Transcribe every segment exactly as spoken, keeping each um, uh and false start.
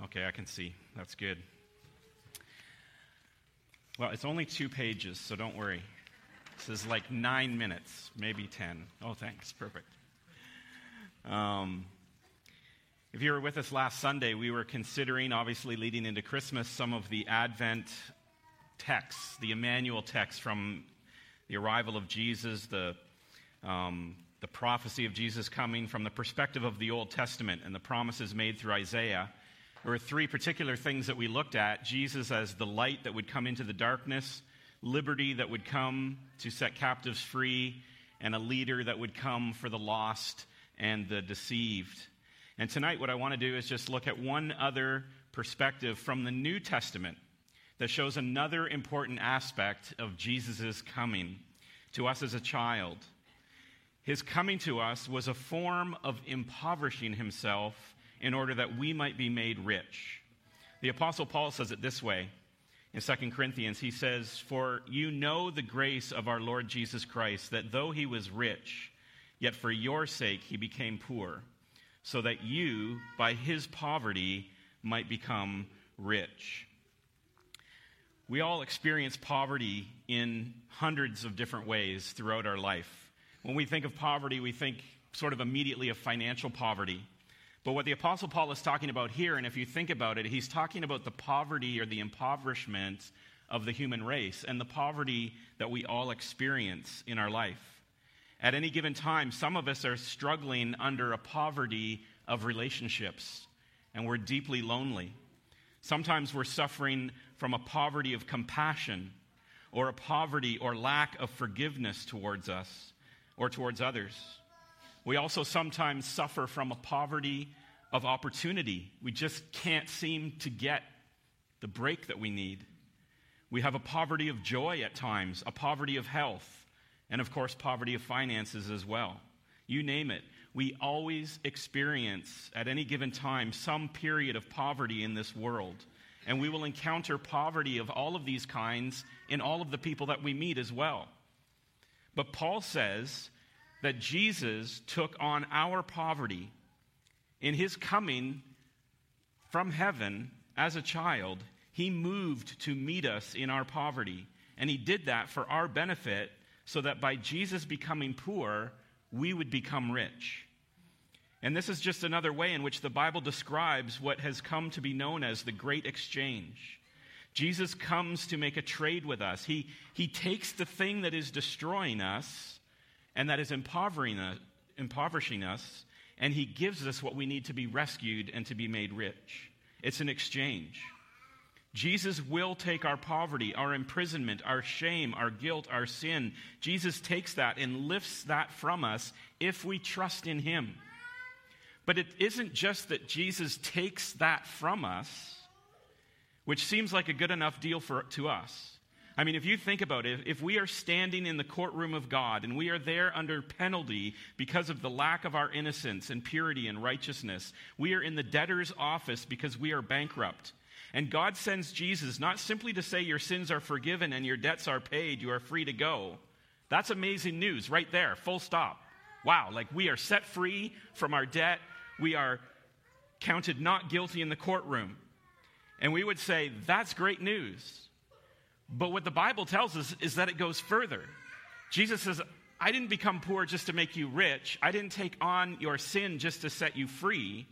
Okay, I can see. That's good. Well, it's only two pages, so don't worry. This is like nine minutes, maybe ten. Oh, thanks. Perfect. Um, if you were with us last Sunday, we were considering, obviously leading into Christmas, some of the Advent texts, the Emmanuel text from the arrival of Jesus, the um, the prophecy of Jesus coming from the perspective of the Old Testament and the promises made through Isaiah. There were three particular things that we looked at. Jesus as the light that would come into the darkness, liberty that would come to set captives free, and a leader that would come for the lost and the deceived. And tonight what I want to do is just look at one other perspective from the New Testament that shows another important aspect of Jesus' coming to us as a child. His coming to us was a form of impoverishing himself in order that we might be made rich. The Apostle Paul says it this way in Second Corinthians. He says, "For you know the grace of our Lord Jesus Christ, that though he was rich, yet for your sake he became poor, so that you, by his poverty, might become rich." We all experience poverty in hundreds of different ways throughout our life. When we think of poverty, we think sort of immediately of financial poverty. But what the Apostle Paul is talking about here, and if you think about it, he's talking about the poverty or the impoverishment of the human race and the poverty that we all experience in our life. At any given time, some of us are struggling under a poverty of relationships, and we're deeply lonely. Sometimes we're suffering from a poverty of compassion, or a poverty or lack of forgiveness towards us or towards others. We also sometimes suffer from a poverty of opportunity. We just can't seem to get the break that we need. We have a poverty of joy at times, a poverty of health, and of course, poverty of finances as well. You name it. We always experience, at any given time, some period of poverty in this world. And we will encounter poverty of all of these kinds in all of the people that we meet as well. But Paul says that Jesus took on our poverty in his coming from heaven as a child. He moved to meet us in our poverty. And he did that for our benefit so that by Jesus becoming poor, we would become rich. And this is just another way in which the Bible describes what has come to be known as the Great Exchange. Jesus comes to make a trade with us. He, he takes the thing that is destroying us and that is impoverishing us, impoverishing us, and he gives us what we need to be rescued and to be made rich. It's an exchange. Jesus will take our poverty, our imprisonment, our shame, our guilt, our sin. Jesus takes that and lifts that from us if we trust in him. But it isn't just that Jesus takes that from us, which seems like a good enough deal for to us. I mean, if you think about it, if we are standing in the courtroom of God and we are there under penalty because of the lack of our innocence and purity and righteousness, we are in the debtor's office because we are bankrupt. And God sends Jesus not simply to say your sins are forgiven and your debts are paid, you are free to go. That's amazing news right there, full stop. Wow, like we are set free from our debt. We are counted not guilty in the courtroom. And we would say, that's great news. But what the Bible tells us is that it goes further. Jesus says, I didn't become poor just to make you rich. I didn't take on your sin just to set you free.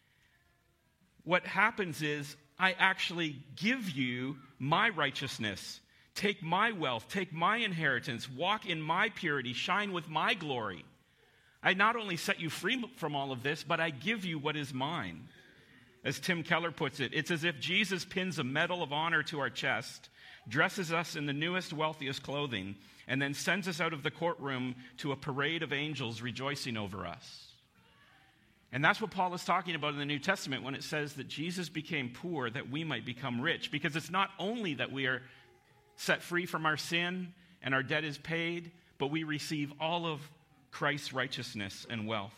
What happens is, I actually give you my righteousness. Take my wealth, take my inheritance, walk in my purity, shine with my glory. I not only set you free from all of this, but I give you what is mine. As Tim Keller puts it, it's as if Jesus pins a medal of honor to our chest, dresses us in the newest, wealthiest clothing, and then sends us out of the courtroom to a parade of angels rejoicing over us. And that's what Paul is talking about in the New Testament when it says that Jesus became poor that we might become rich. Because it's not only that we are set free from our sin and our debt is paid, but we receive all of Christ's righteousness and wealth.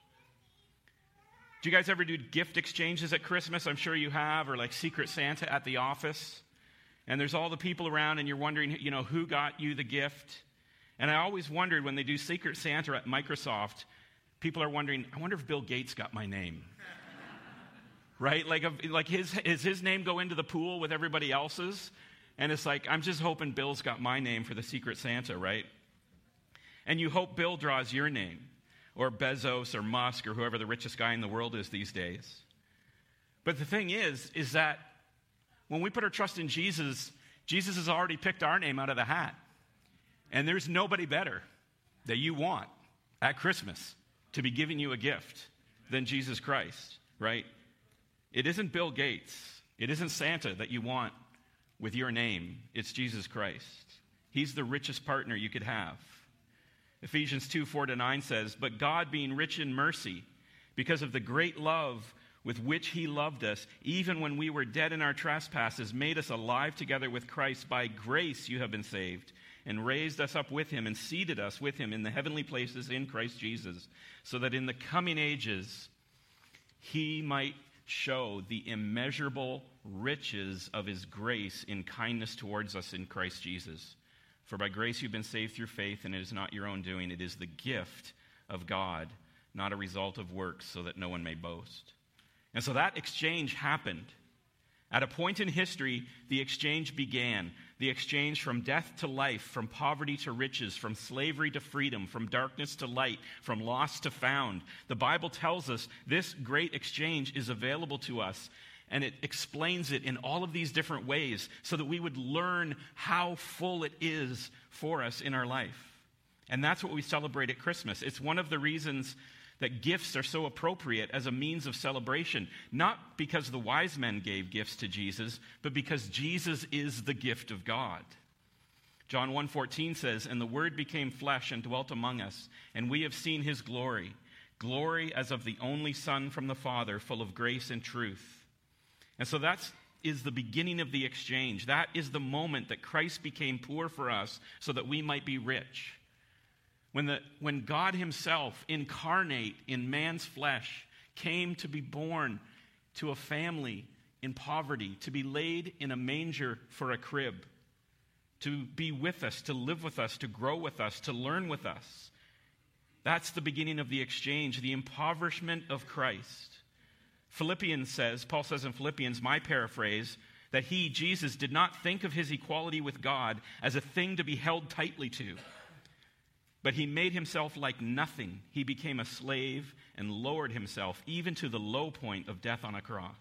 Do you guys ever do gift exchanges at Christmas? I'm sure you have, or like Secret Santa at the office. And there's all the people around and you're wondering, you know, who got you the gift? And I always wondered when they do Secret Santa at Microsoft, people are wondering, I wonder if Bill Gates got my name. right? Like, like his, is his name go into the pool with everybody else's? And it's like, I'm just hoping Bill's got my name for the Secret Santa, right? And you hope Bill draws your name, or Bezos or Musk or whoever the richest guy in the world is these days. But the thing is, is that when we put our trust in Jesus, Jesus has already picked our name out of the hat. And there's nobody better that you want at Christmas to be giving you a gift than Jesus Christ, right? It isn't Bill Gates. It isn't Santa that you want with your name. It's Jesus Christ. He's the richest partner you could have. Ephesians two, four to nine says, "But God, being rich in mercy, because of the great love with which he loved us, even when we were dead in our trespasses, made us alive together with Christ. By grace you have been saved, and raised us up with him, and seated us with him in the heavenly places in Christ Jesus, so that in the coming ages he might show the immeasurable riches of his grace in kindness towards us in Christ Jesus. For by grace you've been saved through faith, and it is not your own doing. It is the gift of God, not a result of works, so that no one may boast." And so that exchange happened. At a point in history, the exchange began. The exchange from death to life, from poverty to riches, from slavery to freedom, from darkness to light, from lost to found. The Bible tells us this great exchange is available to us, and it explains it in all of these different ways so that we would learn how full it is for us in our life. And that's what we celebrate at Christmas. It's one of the reasons that gifts are so appropriate as a means of celebration, not because the wise men gave gifts to Jesus, but because Jesus is the gift of God. John one fourteen says, "And the Word became flesh and dwelt among us, and we have seen his glory, glory as of the only Son from the Father, full of grace and truth." And so that is the beginning of the exchange. That is the moment that Christ became poor for us so that we might be rich. When, the, when God himself, incarnate in man's flesh, came to be born to a family in poverty, to be laid in a manger for a crib, to be with us, to live with us, to grow with us, to learn with us. That's the beginning of the exchange, the impoverishment of Christ. Philippians says, Paul says in Philippians, my paraphrase, that he, Jesus, did not think of his equality with God as a thing to be held tightly to. But he made himself like nothing. He became a slave and lowered himself even to the low point of death on a cross.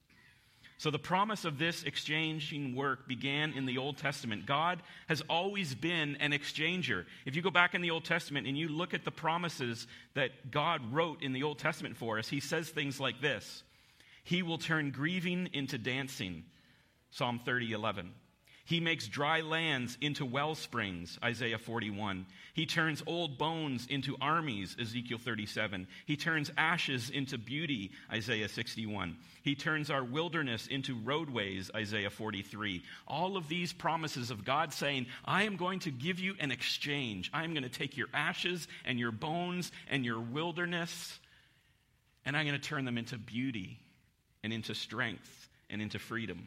So the promise of this exchanging work began in the Old Testament. God has always been an exchanger. If you go back in the Old Testament and you look at the promises that God wrote in the Old Testament for us, he says things like this. He will turn grieving into dancing, Psalm thirty, eleven. He makes dry lands into well springs, Isaiah forty-one. He turns old bones into armies, Ezekiel thirty-seven. He turns ashes into beauty, Isaiah sixty-one. He turns our wilderness into roadways, Isaiah forty-three. All of these promises of God saying, I am going to give you an exchange. I am going to take your ashes and your bones and your wilderness, and I'm going to turn them into beauty and into strength and into freedom.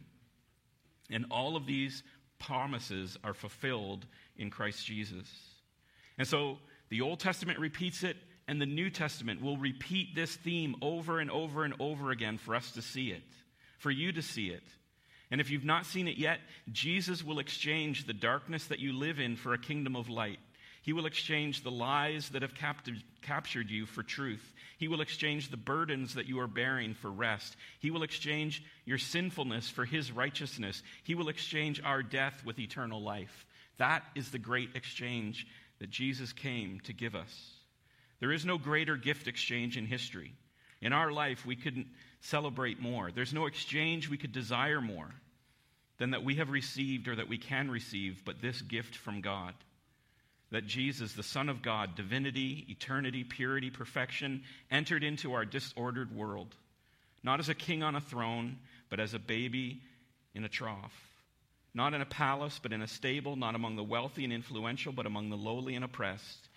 And all of these promises are fulfilled in Christ Jesus. And so the Old Testament repeats it, and the New Testament will repeat this theme over and over and over again for us to see it, for you to see it. And if you've not seen it yet, Jesus will exchange the darkness that you live in for a kingdom of light. He will exchange the lies that have captured, captured you for truth. He will exchange the burdens that you are bearing for rest. He will exchange your sinfulness for his righteousness. He will exchange our death with eternal life. That is the great exchange that Jesus came to give us. There is no greater gift exchange in history. In our life, we couldn't celebrate more. There's no exchange we could desire more than that we have received or that we can receive, but this gift from God. That Jesus, the Son of God, divinity, eternity, purity, perfection, entered into our disordered world, not as a king on a throne, but as a baby in a trough. Not in a palace, but in a stable, not among the wealthy and influential, but among the lowly and oppressed.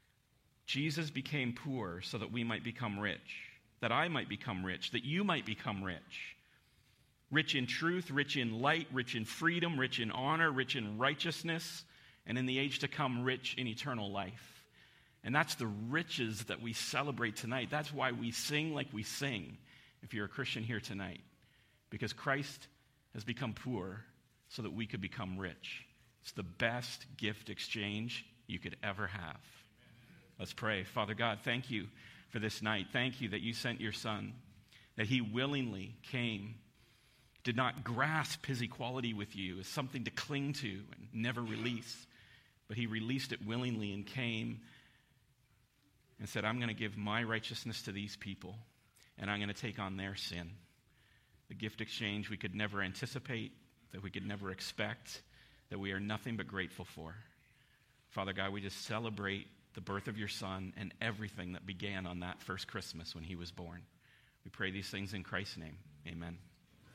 Jesus became poor so that we might become rich, that I might become rich, that you might become rich. Rich in truth, rich in light, rich in freedom, rich in honor, rich in righteousness, and in the age to come, rich in eternal life. And that's the riches that we celebrate tonight. That's why we sing like we sing. if you're a Christian here tonight, because Christ has become poor so that we could become rich. It's the best gift exchange you could ever have. Let's pray. Father God, thank you for this night. Thank you that you sent your Son, that he willingly came, did not grasp his equality with you as something to cling to and never release, but he released it willingly and came and said, I'm going to give my righteousness to these people, and I'm going to take on their sin. The gift exchange we could never anticipate, that we could never expect, that we are nothing but grateful for. Father God, we just celebrate the birth of your Son and everything that began on that first Christmas when he was born. We pray these things in Christ's name. Amen.